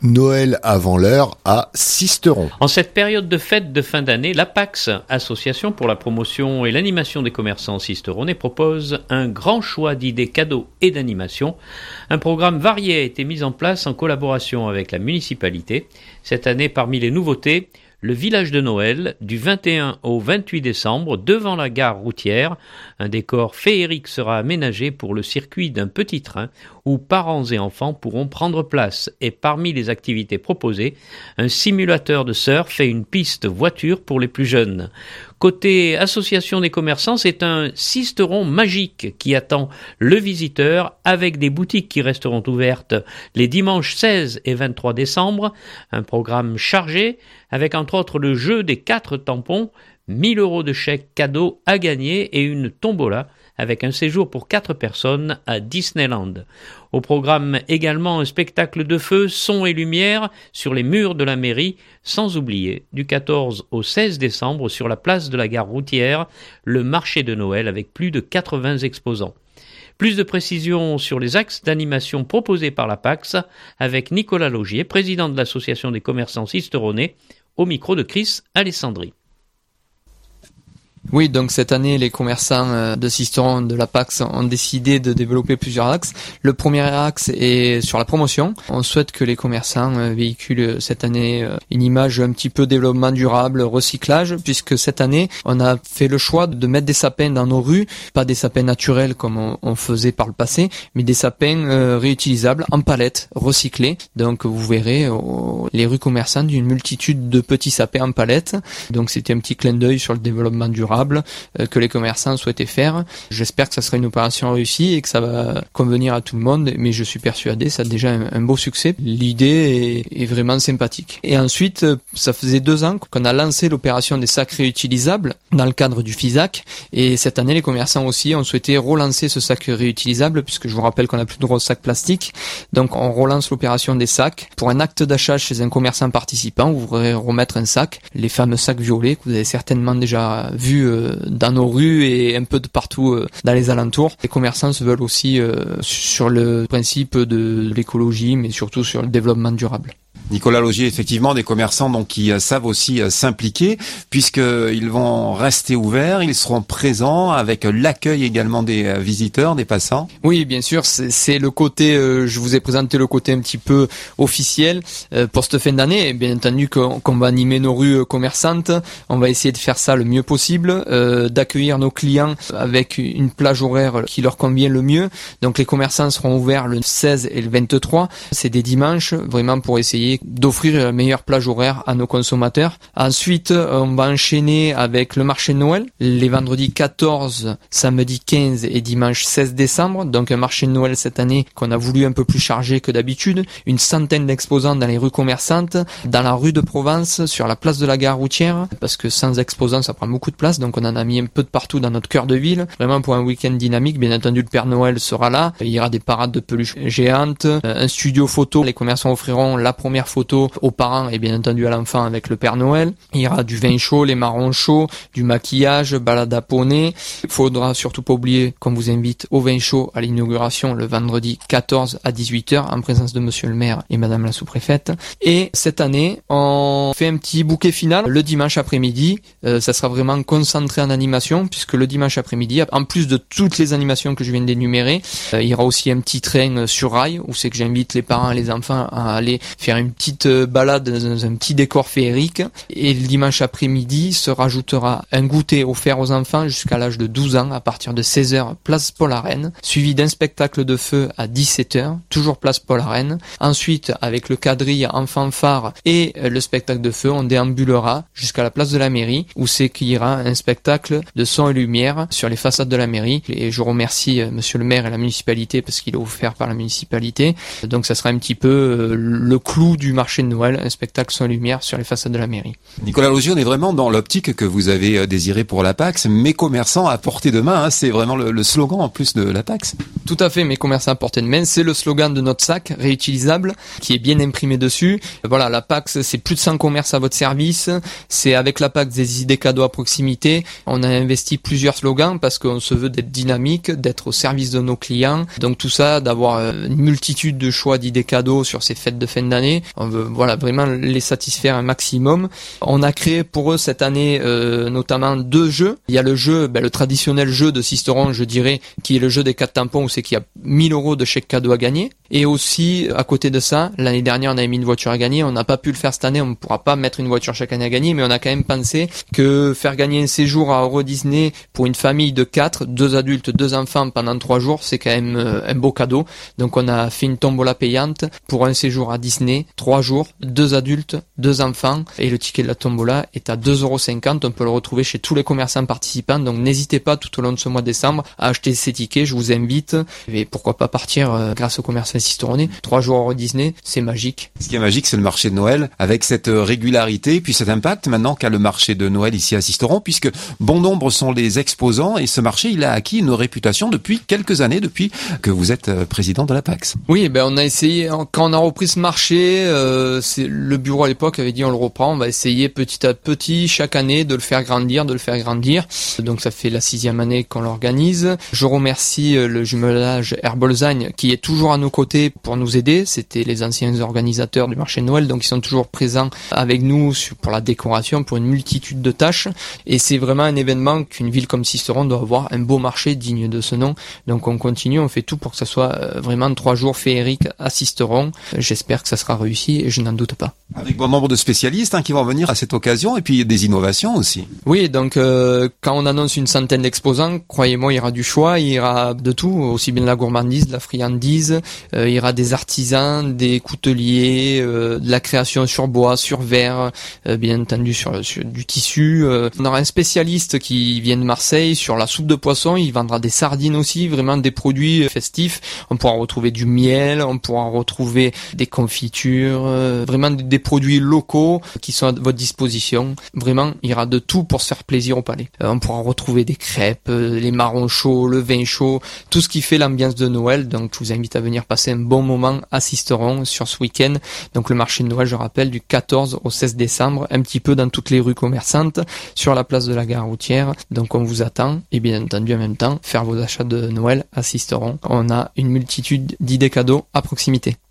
Noël avant l'heure à Sisteron. En cette période de fête de fin d'année, l'APAX, Association pour la promotion et l'animation des commerçants sisteronais, propose un grand choix d'idées cadeaux et d'animations. Un programme varié a été mis en place en collaboration avec la municipalité. Cette année, parmi les nouveautés, le village de Noël, du 21 au 28 décembre, devant la gare routière. Un décor féerique sera aménagé pour le circuit d'un petit train où parents et enfants pourront prendre place. Et parmi les activités proposées, un simulateur de surf et une piste voiture pour les plus jeunes. Côté association des commerçants, c'est un Sisteron magique qui attend le visiteur avec des boutiques qui resteront ouvertes les dimanches 16 et 23 décembre. Un programme chargé avec entre autres le jeu des 4 tampons, 1 000 € de chèques cadeaux à gagner et une tombola avec un séjour pour 4 personnes à Disneyland. Au programme également un spectacle de feu, son et lumière sur les murs de la mairie, sans oublier du 14 au 16 décembre sur la place de la gare routière, le marché de Noël avec plus de 80 exposants. Plus de précisions sur les axes d'animation proposés par l'APAX avec Nicolas Laugier, président de l'association des commerçants sisteronais, au micro de Chris Alessandri. Oui, donc cette année, les commerçants de Sisteron, de l'APAX, ont décidé de développer plusieurs axes. Le premier axe est sur la promotion. On souhaite que les commerçants véhiculent cette année une image un petit peu développement durable, recyclage, puisque cette année, on a fait le choix de mettre des sapins dans nos rues, pas des sapins naturels comme on faisait par le passé, mais des sapins réutilisables en palettes, recyclés. Donc vous verrez les rues commerçantes d'une multitude de petits sapins en palettes. Donc c'était un petit clin d'œil sur le développement durable que les commerçants souhaitaient faire. J'espère que ça sera une opération réussie et que ça va convenir à tout le monde, mais je suis persuadé, ça a déjà un beau succès. L'idée est vraiment sympathique. Et ensuite, ça faisait 2 ans qu'on a lancé l'opération des sacs réutilisables dans le cadre du FISAC, et cette année, les commerçants aussi ont souhaité relancer ce sac réutilisable, puisque je vous rappelle qu'on n'a plus de gros sacs plastiques. Donc on relance l'opération des sacs. Pour un acte d'achat chez un commerçant participant, vous pourrez remettre un sac, les fameux sacs violets que vous avez certainement déjà vus dans nos rues et un peu de partout dans les alentours. Les commerçants se veulent aussi sur le principe de l'écologie, mais surtout sur le développement durable. Nicolas Laugier, effectivement, des commerçants donc qui savent aussi s'impliquer, puisqu'ils vont rester ouverts, ils seront présents avec l'accueil également des visiteurs, des passants. Oui, bien sûr, c'est le côté, je vous ai présenté le côté un petit peu officiel pour cette fin d'année. Et bien entendu qu'on va animer nos rues commerçantes, on va essayer de faire ça le mieux possible, d'accueillir nos clients avec une plage horaire qui leur convient le mieux. Donc les commerçants seront ouverts le 16 et le 23, c'est des dimanches, vraiment pour essayer d'offrir la meilleure plage horaire à nos consommateurs. Ensuite, on va enchaîner avec le marché de Noël, les vendredis 14, samedi 15 et dimanche 16 décembre. Donc un marché de Noël cette année qu'on a voulu un peu plus chargé que d'habitude. Une centaine d'exposants dans les rues commerçantes, dans la rue de Provence, sur la place de la gare routière, parce que sans exposants, ça prend beaucoup de place. Donc on en a mis un peu de partout dans notre cœur de ville. Vraiment pour un week-end dynamique. Bien entendu, le Père Noël sera là. Il y aura des parades de peluches géantes, un studio photo. Les commerçants offriront la première photo aux parents et bien entendu à l'enfant avec le Père Noël. Il y aura du vin chaud, les marrons chauds, du maquillage, balade à poney. Il faudra surtout pas oublier qu'on vous invite au vin chaud à l'inauguration le vendredi 14 à 18h en présence de monsieur le maire et madame la sous-préfète. Et cette année, on fait un petit bouquet final le dimanche après-midi. Ça sera vraiment concentré en animation puisque le dimanche après-midi, en plus de toutes les animations que je viens d'énumérer, il y aura aussi un petit train sur rail où c'est que j'invite les parents et les enfants à aller faire une petite balade dans un petit décor féerique. Et le dimanche après-midi se rajoutera un goûter offert aux enfants jusqu'à l'âge de 12 ans à partir de 16h, place Paul-Arène, suivi d'un spectacle de feu à 17h, toujours place Paul-Arène. Ensuite, avec le quadrille en fanfare et le spectacle de feu, on déambulera jusqu'à la place de la mairie où c'est qu'il y aura un spectacle de son et lumière sur les façades de la mairie. Et je remercie monsieur le maire et la municipalité parce qu'il est offert par la municipalité. Donc ça sera un petit peu le clou du marché de Noël, un spectacle sans lumière sur les façades de la mairie. Nicolas Laugier, on est vraiment dans l'optique que vous avez désirée pour l'APAX, mes commerçants à portée de main, hein, c'est vraiment le slogan en plus de l'APAX. Tout à fait, mes commerçants à portée de main, c'est le slogan de notre sac réutilisable qui est bien imprimé dessus. Voilà, l'APAX, c'est plus de 100 commerces à votre service, c'est avec l'APAX des idées cadeaux à proximité. On a investi plusieurs slogans parce qu'on se veut d'être dynamique, d'être au service de nos clients. Donc tout ça, d'avoir une multitude de choix d'idées cadeaux sur ces fêtes de fin d'année. On veut vraiment les satisfaire un maximum. On a créé pour eux cette année notamment 2 jeux. Il y a le jeu, le traditionnel jeu de Sisteron, je dirais, qui est le jeu des 4 tampons, où c'est qu'il y a 1000 € de chèque cadeau à gagner. Et aussi, à côté de ça, l'année dernière, on avait mis une voiture à gagner. On n'a pas pu le faire cette année. On ne pourra pas mettre une voiture chaque année à gagner, mais on a quand même pensé que faire gagner un séjour à Euro Disney pour une famille de 4, 2 adultes, 2 enfants pendant 3 jours, c'est quand même un beau cadeau. Donc on a fait une tombola payante pour un séjour à Disney, 3 jours, 2 adultes, 2 enfants, et le ticket de la tombola est à 2,50 €. On peut le retrouver chez tous les commerçants participants. Donc n'hésitez pas tout au long de ce mois de décembre à acheter ces tickets. Je vous invite. Et pourquoi pas partir grâce au commerçant Sisteronais. 3 jours Euro Disney, c'est magique. Ce qui est magique, c'est le marché de Noël, avec cette régularité, puis cet impact maintenant qu'a le marché de Noël ici à Sisteron, puisque bon nombre sont les exposants, et ce marché, il a acquis une réputation depuis quelques années, depuis que vous êtes président de la PAX. Oui, on a essayé, quand on a repris ce marché, le bureau à l'époque avait dit on le reprend, on va essayer petit à petit, chaque année, de le faire grandir. Donc ça fait la 6e année qu'on l'organise. Je remercie le jumelage Herbolzheim qui est toujours à nos côtés pour nous aider. C'était les anciens organisateurs du marché de Noël, donc ils sont toujours présents avec nous pour la décoration, pour une multitude de tâches. Et c'est vraiment un événement qu'une ville comme Sisteron doit avoir, un beau marché digne de ce nom. Donc on continue, on fait tout pour que ça soit vraiment 3 jours féeriques à Sisteron. J'espère que ça sera réussi et je n'en doute pas. Avec bon nombre de spécialistes qui vont venir à cette occasion, et puis des innovations aussi. Oui, donc quand on annonce une centaine d'exposants, croyez-moi, il y aura du choix, il y aura de tout, aussi bien de la gourmandise, de la friandise, il y aura des artisans, des couteliers, de la création sur bois, sur verre, bien entendu sur du tissu. On aura un spécialiste qui vient de Marseille sur la soupe de poisson, il vendra des sardines aussi, vraiment des produits festifs. On pourra retrouver du miel, on pourra retrouver des confitures, vraiment des produits locaux qui sont à votre disposition. Vraiment, il y aura de tout pour se faire plaisir au palais. On pourra retrouver des crêpes, les marrons chauds, le vin chaud, tout ce qui fait l'ambiance de Noël. Donc je vous invite à venir passer un bon moment à Sisteron sur ce week-end. Donc le marché de Noël, je rappelle, du 14 au 16 décembre, un petit peu dans toutes les rues commerçantes, sur la place de la gare routière. Donc on vous attend, et bien entendu en même temps, faire vos achats de Noël à Sisteron. On a une multitude d'idées cadeaux à proximité.